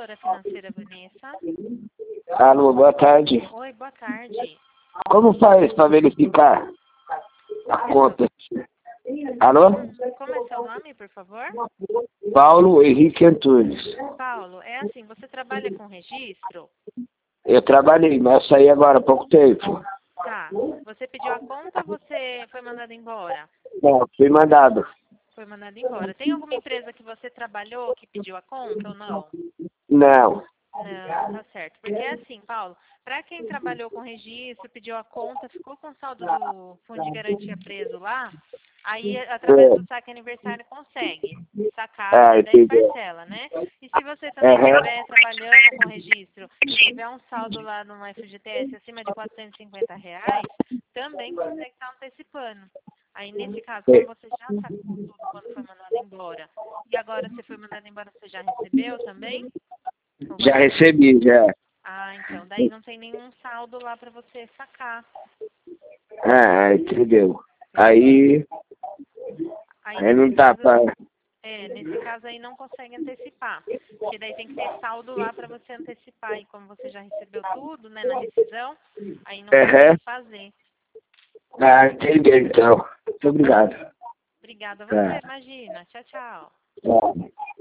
consultora financeira, Vanessa. Alô, boa tarde. Oi, boa tarde. Como faz para verificar a conta? Alô? Como é seu nome, por favor? Paulo Henrique Antunes. Paulo, é assim, você trabalha com registro? Eu trabalhei, mas saí agora há pouco tempo. Tá. Você pediu a conta ou você foi mandado embora? Não, fui mandado. Foi mandado embora. Tem alguma empresa que você trabalhou que pediu a conta ou não? Não. Não, tá certo. Porque é assim, Paulo, para quem trabalhou com registro, pediu a conta, ficou com o saldo do fundo de garantia preso lá, aí através do saque aniversário consegue sacar até 10 entendi. parcelas, né? E se você também estiver trabalhando com registro e tiver um saldo lá no FGTS acima de R$ 450, também consegue estar antecipando. Aí, nesse caso, como você já sacou tudo quando foi mandado embora, e agora você foi mandado embora, você já recebeu também? Já recebi, já. Ah, então, daí não tem nenhum saldo lá para você sacar. Entendeu. Aí não nesse dá caso, pra... nesse caso aí não consegue antecipar. Porque daí tem que ter saldo lá para você antecipar. E como você já recebeu tudo, né, na rescisão, aí não consegue fazer. Entendi, então. Muito obrigado. Obrigada a você, imagina. Tchau, tchau. Tá.